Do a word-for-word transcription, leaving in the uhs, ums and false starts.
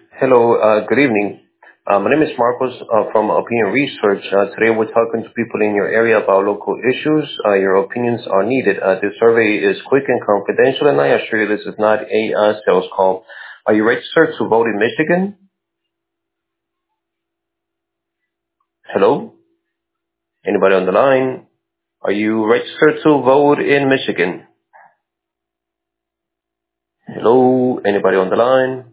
Hello, uh, good evening. Uh, my name is Marcos uh, from Opinion Research. Uh, today we're talking to people in your area about local issues. Uh, your opinions are needed. Uh, this survey is quick and confidential, and I assure you this is not a uh, sales call. Are you registered to vote in Michigan? Hello? Anybody on the line? Are you registered to vote in Michigan? Hello? Anybody on the line?